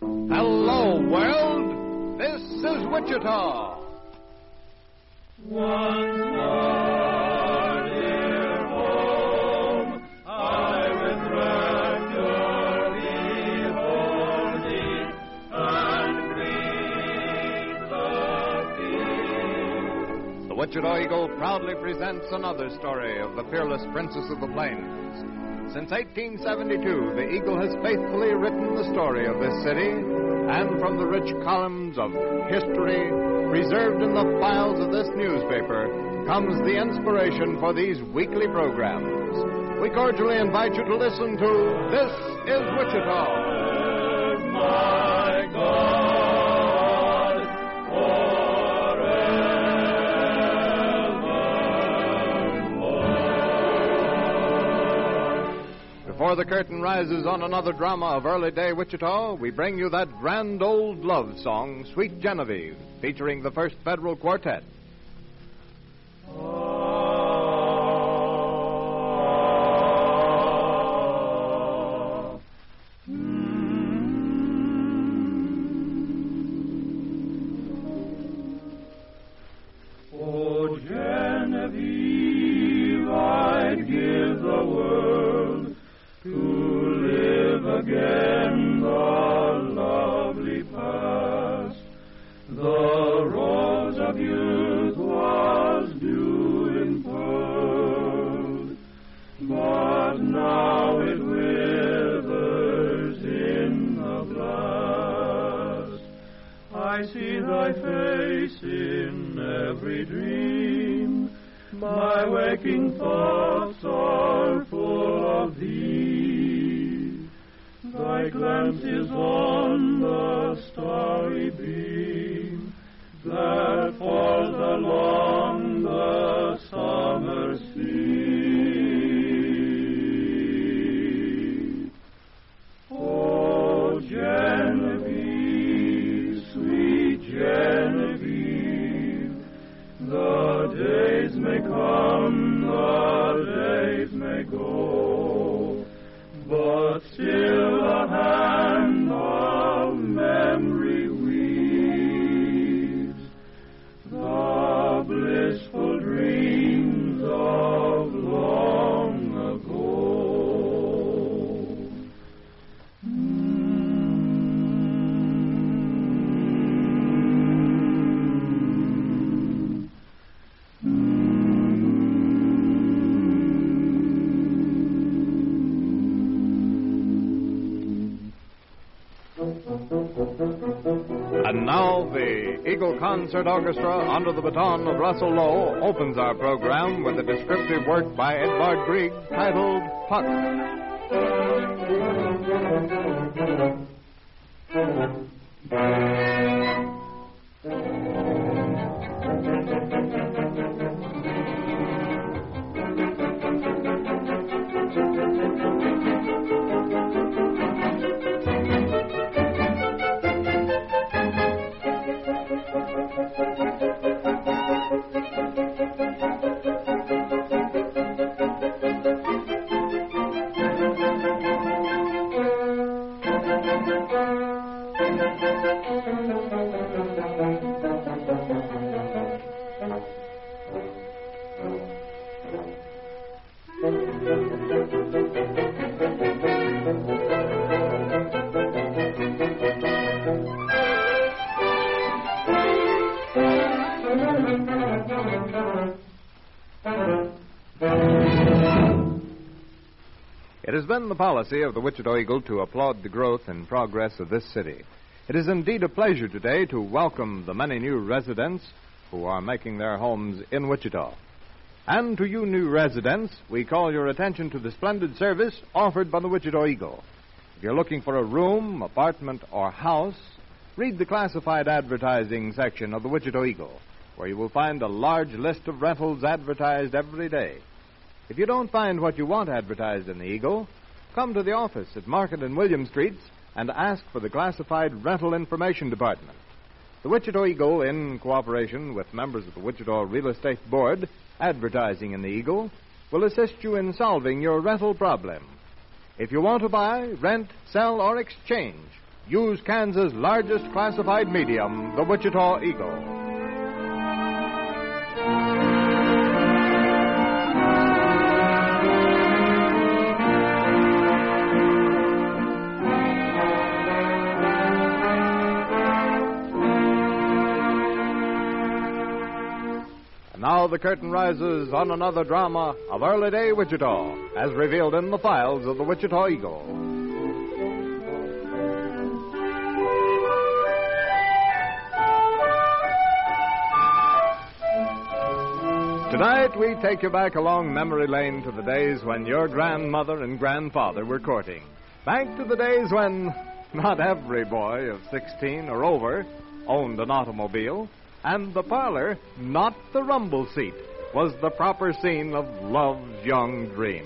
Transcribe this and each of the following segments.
Hello, world. This is Wichita. Once more, dear home, I with rapture behold thee, and greet the field. The Wichita Eagle proudly presents another story of the fearless princess of the plains. Since 1872, the Eagle has faithfully written the story of this city, and from the rich columns of history preserved in the files of this newspaper comes the inspiration for these weekly programs. We cordially invite you to listen to This is Wichita. My God, Before the curtain rises on another drama of early day Wichita, we bring you that grand old love song, Sweet Genevieve, featuring the First Federal Quartet. Oh, Genevieve, I'd give the world to live again the lovely past. The rose of youth was dew impearled, but now it withers in the blast. I see thy face in every dream, my waking thoughts are full of thee. Thy glance is on the starry beam that falls along the summer sea. Oh, Genevieve, sweet Genevieve, the days may come, the days may go, but still a hand of memory weaves the blissful dreams of long ago. And now the Eagle Concert Orchestra, under the baton of Russell Lowe, opens our program with a descriptive work by Edvard Grieg titled Puck. It has been the policy of the Wichita Eagle to applaud the growth and progress of this city. It is indeed a pleasure today to welcome the many new residents who are making their homes in Wichita. And to you new residents, we call your attention to the splendid service offered by the Wichita Eagle. If you're looking for a room, apartment, or house, read the classified advertising section of the Wichita Eagle, where you will find a large list of rentals advertised every day. If you don't find what you want advertised in the Eagle, come to the office at Market and William Streets and ask for the Classified Rental Information Department. The Wichita Eagle, in cooperation with members of the Wichita Real Estate Board, advertising in the Eagle, will assist you in solving your rental problem. If you want to buy, rent, sell, or exchange, use Kansas' largest classified medium, the Wichita Eagle. Now the curtain rises on another drama of early day Wichita, as revealed in the files of the Wichita Eagle. Tonight we take you back along memory lane to the days when your grandmother and grandfather were courting. Back to the days when not every boy of 16 or over owned an automobile. And the parlor, not the rumble seat, was the proper scene of love's young dream.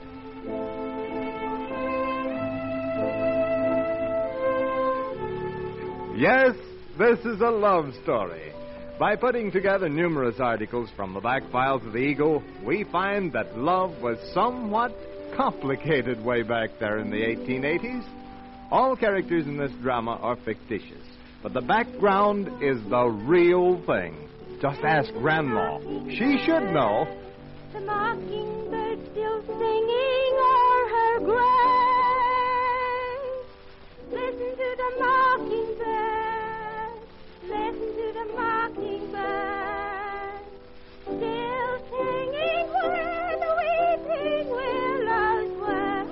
Yes, this is a love story. By putting together numerous articles from the back files of the Eagle, we find that love was somewhat complicated way back there in the 1880s. All characters in this drama are fictitious. But the background is the real thing. Just ask Grandma. She should know. The mockingbird still singing o'er her grave. Listen to the mockingbird. Listen to the mockingbird. Still singing where the weeping willows were.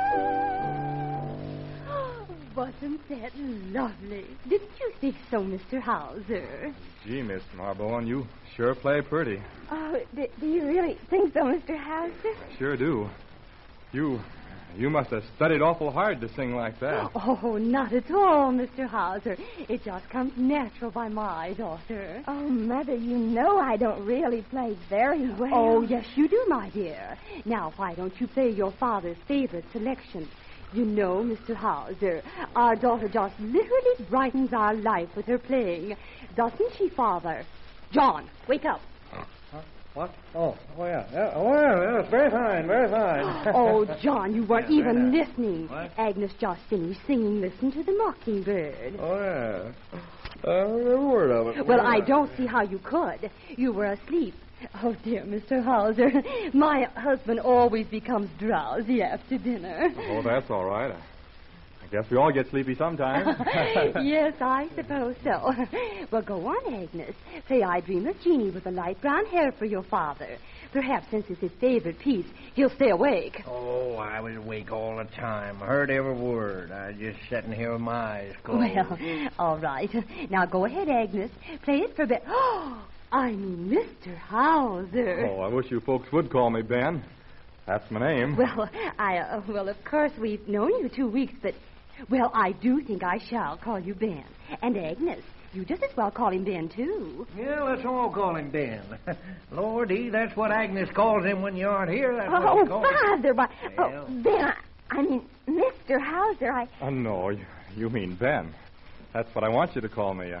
Wasn't that lovely? Didn't you think so, Mr. Hauser? Gee, Miss Marborn, you sure play pretty. Oh, do you really think so, Mr. Hauser? Sure do. You must have studied awful hard to sing like that. Oh, not at all, Mr. Hauser. It just comes natural by my daughter. Oh, Mother, you know I don't really play very well. Oh, yes, you do, my dear. Now, why don't you play your father's favorite selection? You know, Mr. Hauser, our daughter just literally brightens our life with her playing. Doesn't she, Father? John, wake up. What? Oh, yeah. Yeah, very fine, very fine. Oh, John, you weren't even listening. What? Agnes just finished singing Listen to the Mockingbird. Oh, yeah. Every word of it. Well, I don't see how you could. You were asleep. Oh, dear Mr. Hauser, my husband always becomes drowsy after dinner. Oh, that's all right. I guess we all get sleepy sometime. Yes, I suppose so. Well, go on, Agnes. Play I Dream of Jeannie with the light brown hair for your father. Perhaps since it's his favorite piece, he'll stay awake. Oh, I was awake all the time. I heard every word. I was just sitting here with my eyes closed. Well, all right. Now go ahead, Agnes. Play it for Ben. Oh, I mean, Mr. Hauser. Oh, I wish you folks would call me Ben. That's my name. Well, well, of course, we've known you 2 weeks, but, well, I do think I shall call you Ben. And Agnes, you just as well call him Ben, too. Yeah, let's all call him Ben. Lordy, that's what Agnes calls him when you aren't here. That's what Oh, she calls him. Father, why... Well. Oh, Ben, I mean, Mr. Hauser, Oh, no, you mean Ben. That's what I want you to call me,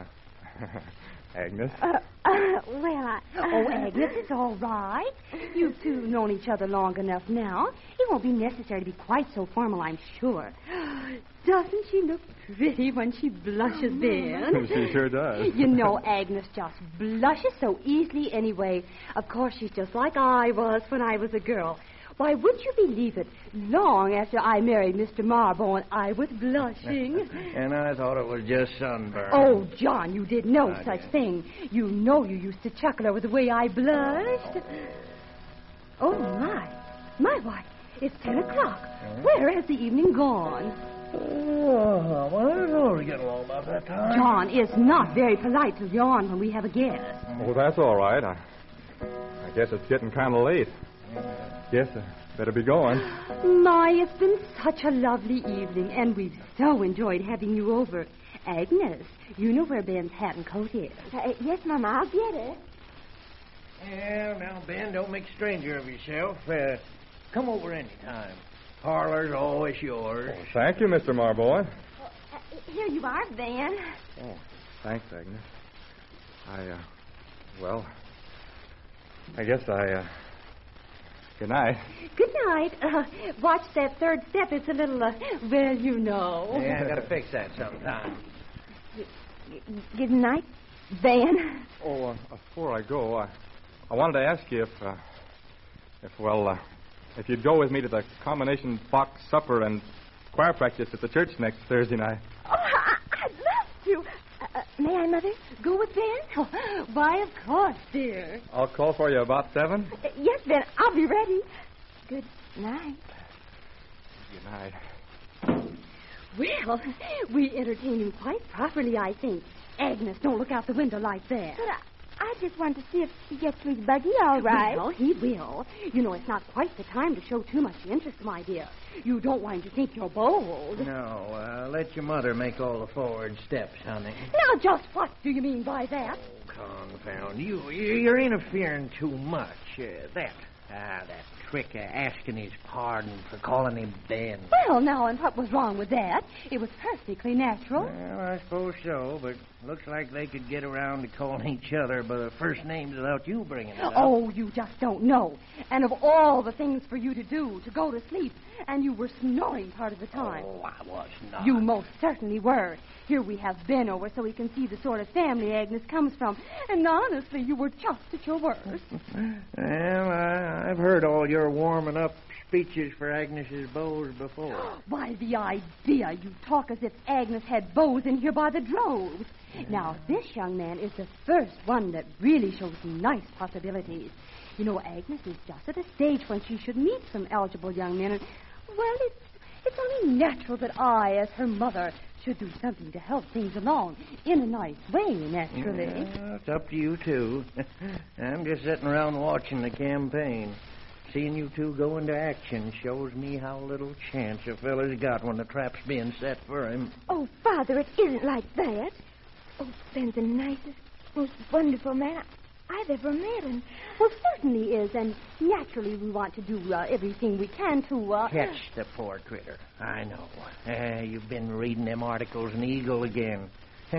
Agnes. Oh, Agnes, it's all right. You two known each other long enough now. It won't be necessary to be quite so formal, I'm sure. Doesn't she look pretty when she blushes, Ben? She sure does. You know, Agnes just blushes so easily anyway. Of course, she's just like I was when I was a girl. Why, would you believe it? Long after I married Mr. Marborn, I was blushing. And I thought it was just sunburn. Oh, John, you did no such thing. You know you used to chuckle over the way I blushed. Oh, my. My, why, it's 10 o'clock. Where has the evening gone? Oh, well, I know we're getting along about that time. John, it's not very polite to yawn when we have a guest. Oh, that's all right. I guess it's getting kind of late. Guess I better be going. My, it's been such a lovely evening, and we've so enjoyed having you over. Agnes, you know where Ben's hat and coat is. Yes, Mama, I'll get it. Yeah, now, Ben, don't make a stranger of yourself. Come over any time. Parlor's always yours. Oh, thank you, Mr. Marboy. Here you are, Ben. Oh, thanks, Agnes. I guess Good night. Good night. Watch that third step. It's a little, well, you know. Yeah, I gotta fix that sometime. Good night, Ben. Oh, before I go, I wanted to ask you if you'd go with me to the combination box supper and choir practice at the church next Thursday night. Oh, I'd love to. May I, Mother? Go with Ben? Oh, why, of course, dear. I'll call for you about 7. Yes, Ben, I'll be ready. Good night. Good night. Well, we entertain him quite properly, I think. Agnes, don't look out the window like that. But I just want to see if he gets to his buggy all right. Well, he will. You know, it's not quite the time to show too much interest, my dear. You don't want him to think you're bold. No, let your mother make all the forward steps, honey. Now, just what do you mean by that? Confound you. You're interfering too much. That trick of asking his pardon for calling him Ben. Well, now, and what was wrong with that? It was perfectly natural. Well, I suppose so, but looks like they could get around to calling each other by their first names without you bringing it up. Oh, you just don't know. And of all the things for you to do, to go to sleep, and you were snoring part of the time. Oh, I was not. You most certainly were. Here we have Ben over so we can see the sort of family Agnes comes from. And honestly, you were just at your worst. Well, I've heard all your warming up speeches for Agnes's beaux before. Why, the idea. You talk as if Agnes had beaux in here by the droves. Now, this young man is the first one that really shows nice possibilities. You know, Agnes is just at a stage when she should meet some eligible young men. And, well, it's only natural that I, as her mother, should do something to help things along in a nice way, naturally. Yeah, it's up to you, too. I'm just sitting around watching the campaign. Seeing you two go into action shows me how little chance a fella's got when the trap's being set for him. Oh, Father, it isn't like that. Oh, Ben's the nicest, most wonderful man I've ever met. And Well, certainly is, and naturally we want to do everything we can to... Catch the poor critter. I know. You've been reading them articles in the Eagle again.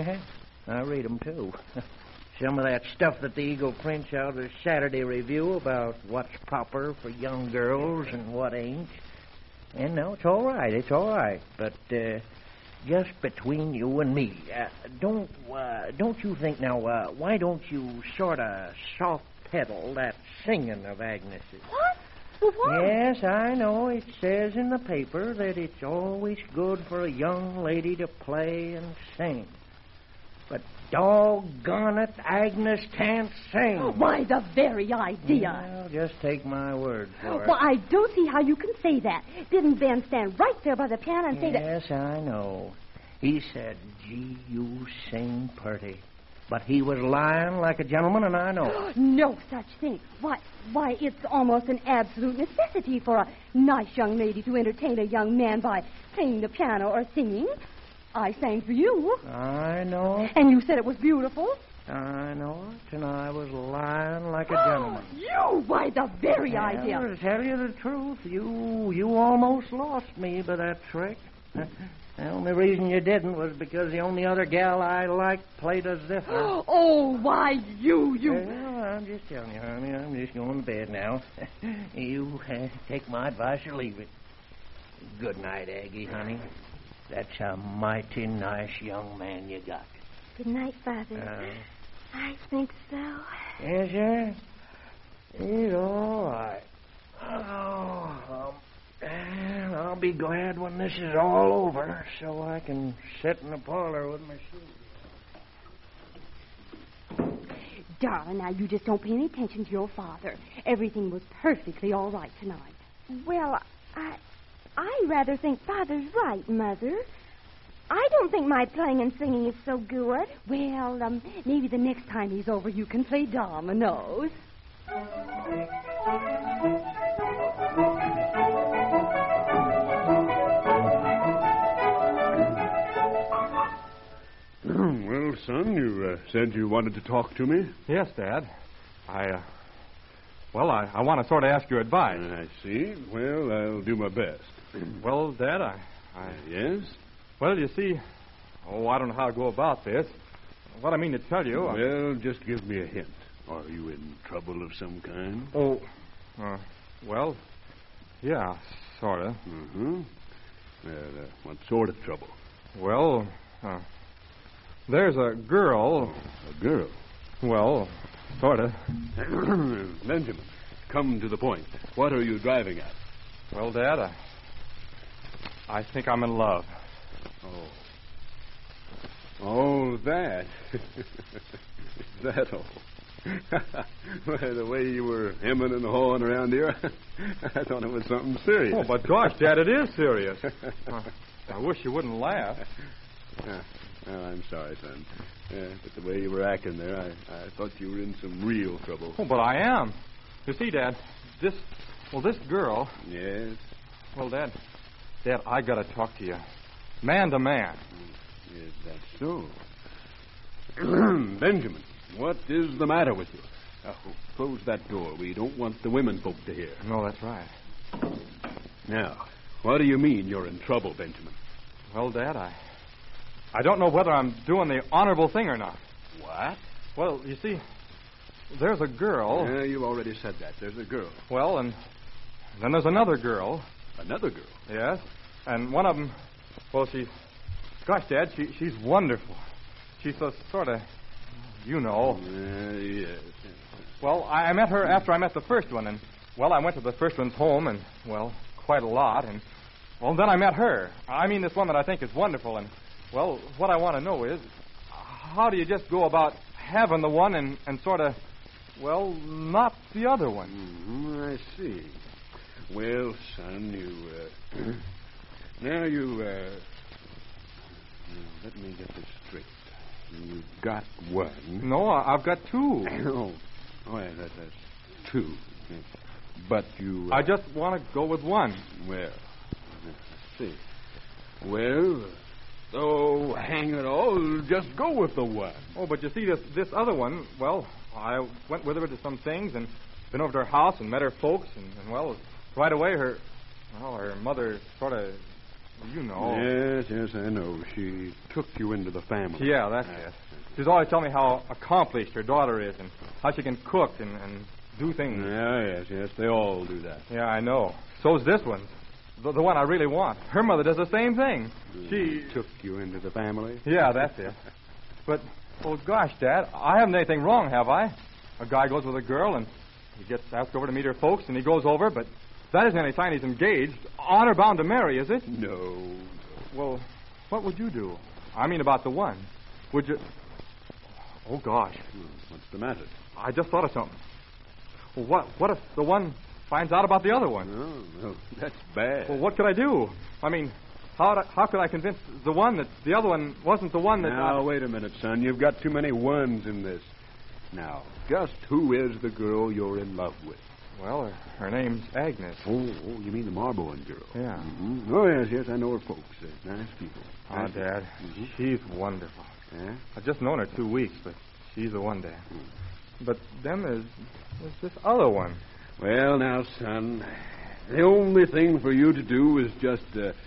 I read them, too. Some of that stuff that the Eagle prints out of the Saturday Review about what's proper for young girls and what ain't. And no, it's all right. But just between you and me, don't you think now? Why don't you sort of soft pedal that singing of Agnes's? What? Well, what? Yes, I know. It says in the paper that it's always good for a young lady to play and sing. But doggone it, Agnes can't sing. Why, the very idea. Well, just take my word for it. Well, I don't see how you can say that. Didn't Ben stand right there by the piano and say that... Yes, I know. He said, gee, you sing purty. But he was lying like a gentleman, and I know. No such thing. Why, it's almost an absolute necessity for a nice young lady to entertain a young man by playing the piano or singing. I sang for you. I know. And you said it was beautiful. I know it, and I was lying like a gentleman. You? Why, the very idea. To tell you the truth, you almost lost me by that trick. The only reason you didn't was because the only other gal I liked played a zither. Oh, why, you... Well, I'm just telling you, honey, I'm just going to bed now. You take my advice or leave it. Good night, Aggie, honey. That's a mighty nice young man you got. good night, Father. I think so. Yes, sir? It's all right. Oh, I'll be glad when this is all over so I can sit in the parlor with my shoes. Darling, now you just don't pay any attention to your father. Everything was perfectly all right tonight. Well, I rather think Father's right, Mother. I don't think my playing and singing is so good. Well, maybe the next time he's over you can play dominoes. Well, son, you said you wanted to talk to me? Yes, Dad. I want to sort of ask your advice. I see. Well, I'll do my best. Well, Dad, Yes? Well, you see... Oh, I don't know how to go about this. What I mean to tell you... Well, just give me a hint. Are you in trouble of some kind? Well, yeah, sort of. Mm-hmm. What sort of trouble? Well, there's a girl. A girl? Well, sort of. Benjamin, come to the point. What are you driving at? Well, Dad, I think I'm in love. Oh. Oh, that. Is that all? Well, the way you were hemming and hawing around here, I thought it was something serious. Oh, but gosh, Dad, it is serious. I wish you wouldn't laugh. Well, I'm sorry, son. But the way you were acting there, I thought you were in some real trouble. Oh, but I am. You see, Dad, this girl... Yes? Well, Dad, I got to talk to you. Man to man. Is that so? Benjamin, what is the matter with you? Close that door. We don't want the women folk to hear. No, that's right. Now, what do you mean you're in trouble, Benjamin? Well, Dad, I don't know whether I'm doing the honorable thing or not. What? Well, you see, there's a girl. Yeah, you already said that. There's a girl. Well, and then there's another girl. Another girl? Yes. And one of them, well, gosh, Dad, she's wonderful. She's a sort of, you know. Yes. Well, I met her after I met the first one, and, well, I went to the first one's home, and, well, quite a lot, and, well, then I met her. I mean, this one that I think is wonderful, and, well, what I want to know is, how do you just go about having the one and sort of, well, not the other one? Mm-hmm, I see. Well, son, now let me get this straight. You got one. No, I've got two. Oh, yeah, that's two. Yes. But you... I just want to go with one. Well, let's see. Well, so hang it all, just go with the one. Oh, but you see, this other one, well, I went with her to some things and been over to her house and met her folks, and well, right away her mother sort of, you know. Yes, I know. She took you into the family. Yeah, that's it. She's always telling me how accomplished her daughter is and how she can cook and do things. Yes, they all do that. Yeah, I know. So's this one. The one I really want. Her mother does the same thing. She took you into the family? Yeah, that's it. But, oh, gosh, Dad, I haven't anything wrong, have I? A guy goes with a girl and he gets asked over to meet her folks and he goes over, but that isn't any sign he's engaged. Honor bound to marry, is it? No. Well, what would you do? I mean about the one. Would you... Oh, gosh. What's the matter? I just thought of something. Well, what if the one finds out about the other one? Oh, no, that's bad. Well, what could I do? I mean, how could I convince the one that the other one wasn't the one that... Now, wait a minute, son. You've got too many ones in this. Now, just who is the girl you're in love with? Well, her name's Agnes. Oh, you mean the Marbowen girl? Yeah. Mm-hmm. Oh, yes, I know her folks. They're nice people. Oh, Dad, she's wonderful. Yeah? I've just known her 2 weeks, but she's the one, Dad. But then there's this other one. Well, now, son, the only thing for you to do is just,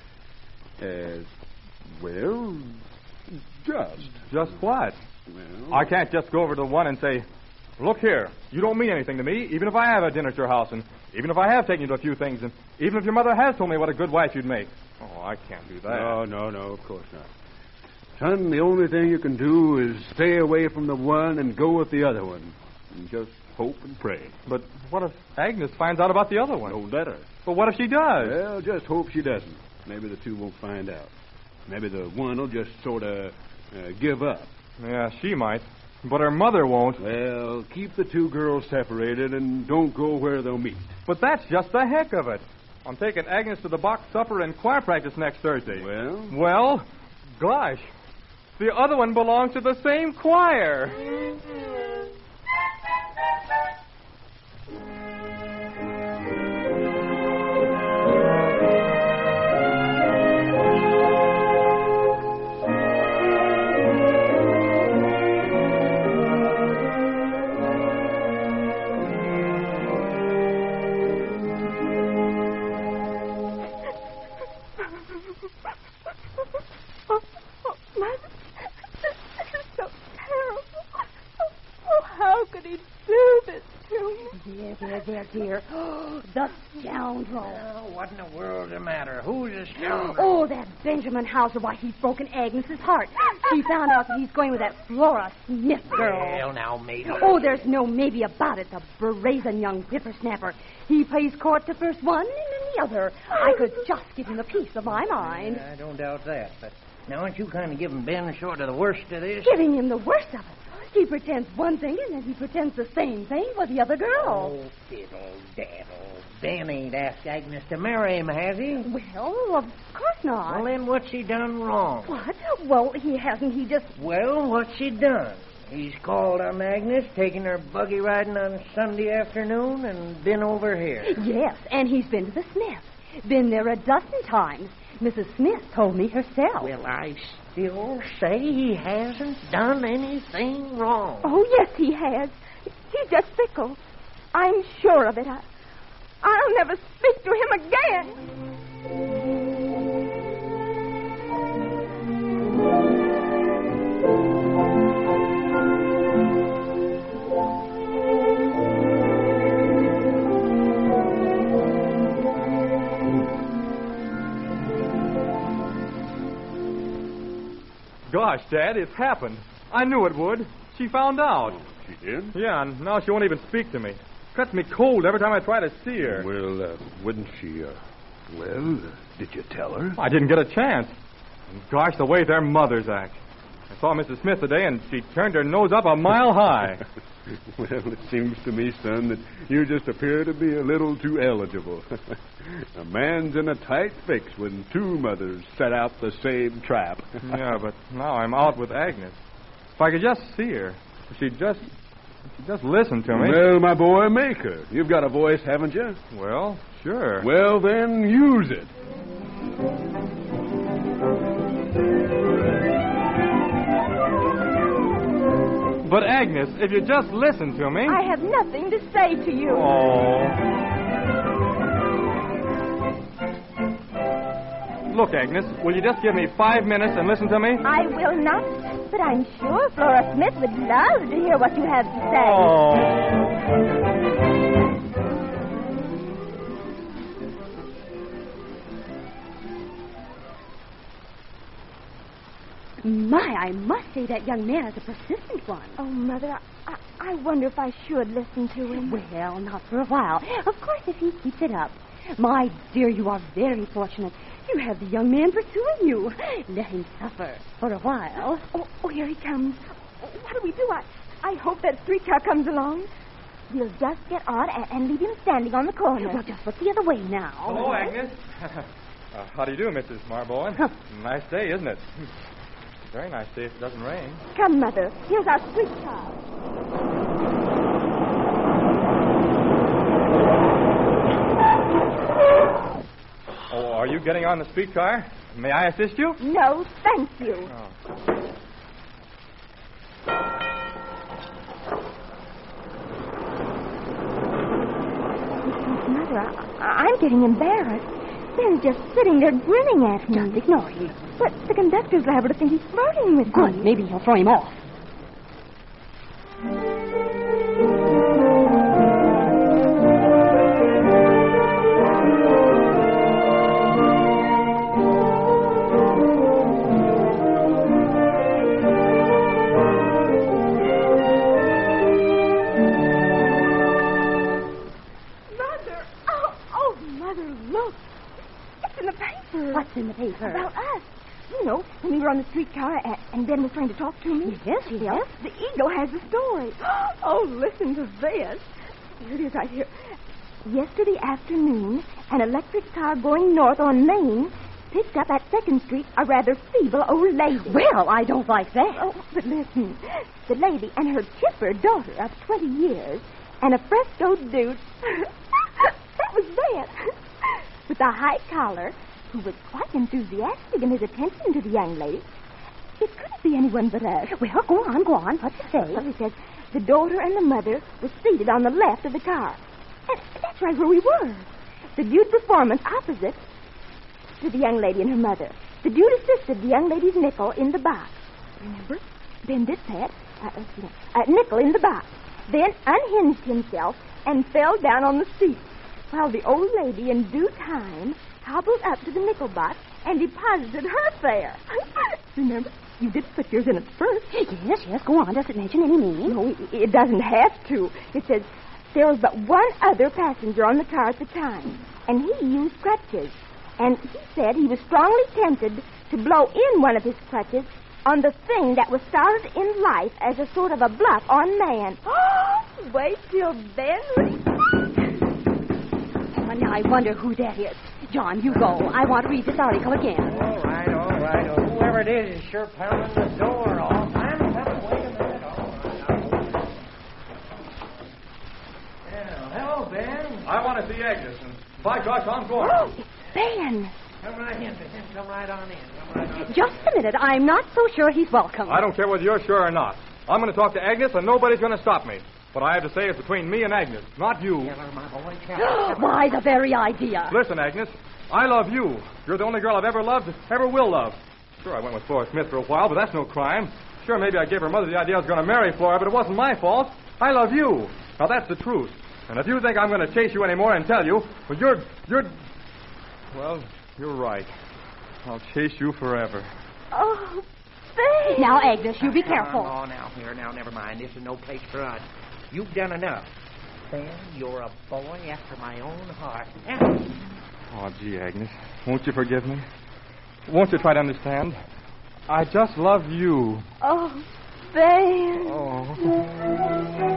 Just what? Well... I can't just go over to one and say, look here, you don't mean anything to me, even if I have had dinner at your house, and even if I have taken you to a few things, and even if your mother has told me what a good wife you'd make. Oh, I can't do that. No, of course not. Son, the only thing you can do is stay away from the one and go with the other one. And just hope and pray. But what if Agnes finds out about the other one? Don't let her. But what if she does? Well, just hope she doesn't. Maybe the two won't find out. Maybe the one will just sort of give up. Yeah, she might. But her mother won't. Well, keep the two girls separated and don't go where they'll meet. But that's just the heck of it. I'm taking Agnes to the box supper and choir practice next Thursday. Well, gosh, the other one belongs to the same choir. there, dear. The scoundrel. Oh, what in the world's the matter? Who's the scoundrel? Oh, that Benjamin Hauser. Why, he's broken Agnes's heart. She found out that he's going with that Flora Smith girl. Well, now, maybe. Oh, there's no maybe about it. The brazen young whippersnapper. He plays court to first one and then the other. I could just give him a piece of my mind. I don't doubt that, but now aren't you kind of giving Ben sort of the worst of this? Giving him the worst of it. He pretends one thing and then he pretends the same thing with the other girl. Oh, diddle-daddle. Ben ain't asked Agnes to marry him, has he? Well, of course not. Well, then what's he done wrong? What? Well, he hasn't. He just... Well, what's he done? He's called on Agnes, taking her buggy riding on Sunday afternoon, and been over here. Yes, and he's been to the Smiths. Been there a dozen times. Mrs. Smith told me herself. Well, I still say he hasn't done anything wrong. Oh, yes, he has. He's just fickle. I'm sure of it. I'll never speak to him again. Gosh, Dad, it's happened. I knew it would. She found out. She did? Yeah, and now she won't even speak to me. Cuts me cold every time I try to see her. Well, wouldn't she, did you tell her? I didn't get a chance. And gosh, the way their mothers act. I saw Mrs. Smith today, and she turned her nose up a mile high. Well, it seems to me, son, that you just appear to be a little too eligible. A man's in a tight fix when two mothers set out the same trap. Yeah, but now I'm out with Agnes. If I could just see her, if she'd just listen to me. Well, my boy, make her. You've got a voice, haven't you? Well, sure. Well, then, use it. But, Agnes, if you just listen to me... I have nothing to say to you. Oh. Look, Agnes, will you just give me 5 minutes and listen to me? I will not, but I'm sure Flora Smith would love to hear what you have to say. Oh. My, I must say that young man is a persistent one. Oh, Mother, I wonder if I should listen to him. Well, not for a while. Of course, if he keeps it up. My dear, you are very fortunate. You have the young man pursuing you. Let him suffer for a while. Oh, here he comes. What do we do? I hope that streetcar comes along. We'll just get on and leave him standing on the corner. Well, just look the other way now. Hello, Agnes. How do you do, Mrs. Marboy? Nice day, isn't it? Very nice day if it doesn't rain. Come, Mother. Here's our streetcar. Oh, are you getting on the streetcar? May I assist you? No, thank you. Oh. Mother, I'm getting embarrassed. Ben's just sitting there grinning at me. Just ignore him. But the conductor's liable to think he's flirting with Good. me. Maybe he'll throw him off. What's in the paper? About us. You know, when we were on the streetcar and Ben was trying to talk to me. Yes. Well, the Eagle has the story. Oh, listen to this. Here it is right here. Yesterday afternoon, an electric car going north on Main picked up at 2nd Street a rather feeble old lady. Well, I don't like that. Oh, but listen. The lady and her chipper daughter of 20 years and a fresco dude. That was Ben. With a high collar, who was quite enthusiastic in his attention to the young lady. It couldn't be anyone but us. Well, go on. What's it say? Well, it says the daughter and the mother were seated on the left of the car. And that's right where we were. The dude performance opposite to the young lady and her mother. The dude assisted the young lady's nickel in the box. Remember? Ben did that. Nickel in the box. Then unhinged himself and fell down on the seat, while the old lady in due time hobbled up to the nickel box and deposited her fare. Remember, you did put yours in at first. Yes, go on. Does it mention any meaning? No, it doesn't have to. It says there was but one other passenger on the car at the time, and he used crutches. And he said he was strongly tempted to blow in one of his crutches on the thing that was started in life as a sort of a bluff on man. Wait till then. Well, now I wonder who that is. John, you go. I want to read this article again. All right. Whoever it is sure pounding the door off. I'm coming. Wait a minute. All right. Well, hello, Ben. I want to see Agnes, and by gosh, I'm going. Oh, it's Ben. Come right in, Ben. Come right on in. Just a minute. I'm not so sure he's welcome. I don't care whether you're sure or not. I'm going to talk to Agnes, and nobody's going to stop me. What I have to say is between me and Agnes, not you. Keller, my boy, Keller. Why, the very idea. Listen, Agnes, I love you. You're the only girl I've ever loved, ever will love. Sure, I went with Flora Smith for a while, but that's no crime. Sure, maybe I gave her mother the idea I was going to marry Flora, but it wasn't my fault. I love you. Now, that's the truth. And if you think I'm going to chase you anymore and tell you, well, Well, you're right. I'll chase you forever. Oh, Ben. Now, Agnes, you be careful. Oh, now, never mind. This is no place for us. You've done enough. Ben, you're a boy after my own heart. Oh, gee, Agnes, won't you forgive me? Won't you try to understand? I just love you. Oh, Ben. Oh.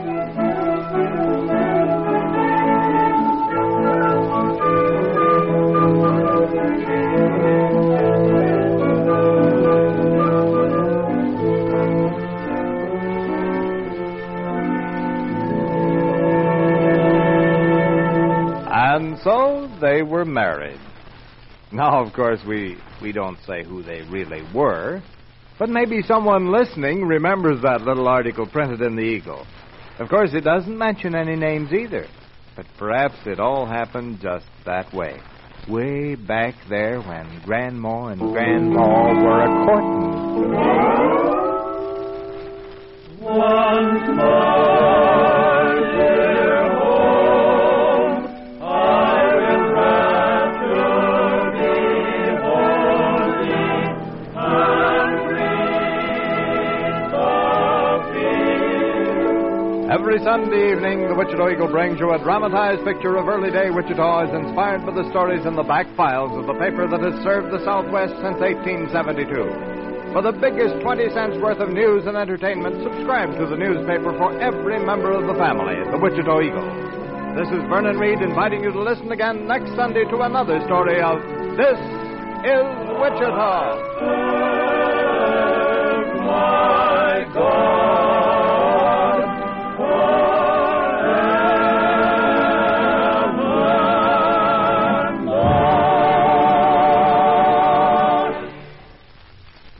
And so they were married. Now, of course, we don't say who they really were, but maybe someone listening remembers that little article printed in the Eagle. Of course, it doesn't mention any names either, but perhaps it all happened just that way. Way back there when Grandma and Grandpa were a-courting. Once more, dear home, I will rapture thee holy and breathe the field. Every Sunday evening, the Wichita Eagle brings you a dramatized picture of early-day Wichita as inspired by the stories in the back files of the paper that has served the Southwest since 1872. For the biggest 20 cents worth of news and entertainment, subscribe to the newspaper for every member of the family, the Wichita Eagle. This is Vernon Reed inviting you to listen again next Sunday to another story of This is Wichita.